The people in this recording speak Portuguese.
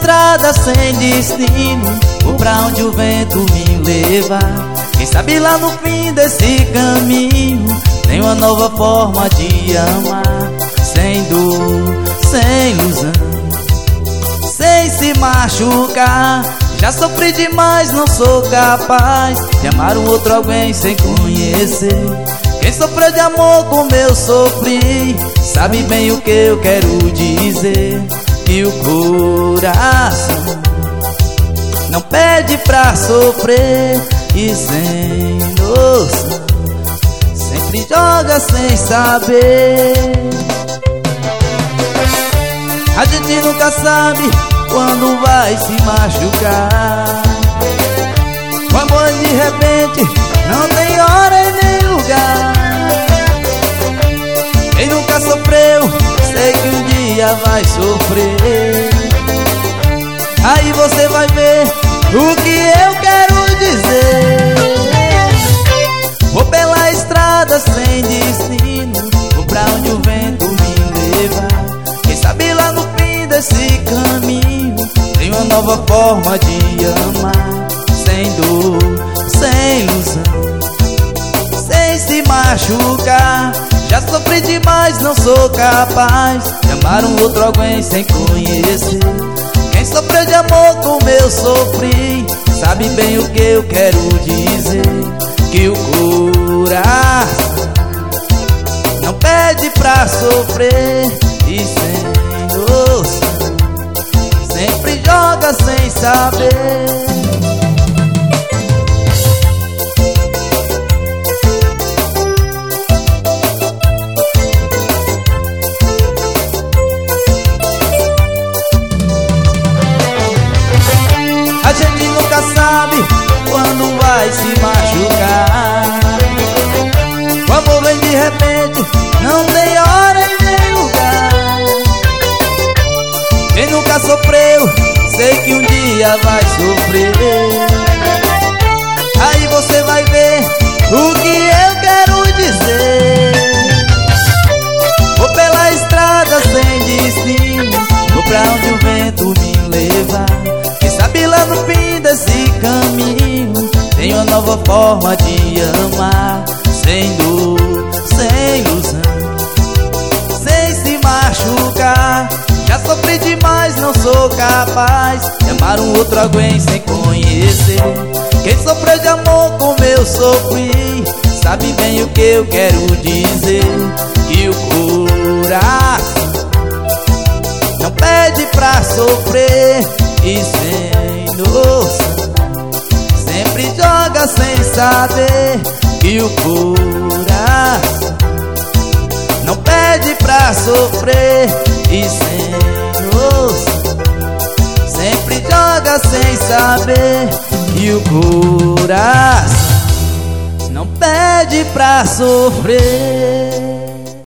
estrada sem destino, vou pra onde o vento me leva. Quem sabe lá no fim desse caminho tem uma nova forma de amar, sem dor, sem ilusão, sem se machucar. Já sofri demais, não sou capaz de amar um outro alguém sem conhecer. Quem sofreu de amor como eu sofri sabe bem o que eu quero dizer. Que o coração não pede pra sofrer, e sem noção sempre joga sem saber. A gente nunca sabe quando vai se machucar. O amor de repente não tem hora e nem lugar. Quem nunca sofreu, sei que um dia vai sofrer. Aí você vai ver o que eu quero dizer. Vou pela estrada sem destino, vou pra onde o vento me leva. Quem sabe lá no fim desse caminho tem uma nova forma de amar, sem dor, sem ilusão, sem se machucar. Já sofri demais, não sou capaz de amar um outro alguém sem conhecer. Quem sofreu de amor como eu sofri sabe bem o que eu quero dizer. Que o coração não pede pra sofrer, e sem noção sempre joga sem saber. A gente nunca sabe quando vai se machucar. O amor vem de repente, não tem hora e nem lugar. Quem nunca sofreu, sei que um dia vai sofrer. Aí você vai ver o que eu quero dizer. Vou pela estrada sem destino, vou pra onde o vento me leva. Quem sabe lá no fim desse caminho tem uma nova forma de amar, sem dor, sem ilusão, sem se machucar. Já sofri demais, não sou capaz de amar um outro alguém sem conhecer. Quem sofreu de amor como eu sofri sabe bem o que eu quero dizer. Que o coração não pede pra sofrer, e sem noção sempre joga sem saber. Que o coração não pede pra sofrer, e sem noção sempre joga sem saber. E o coração não pede pra sofrer.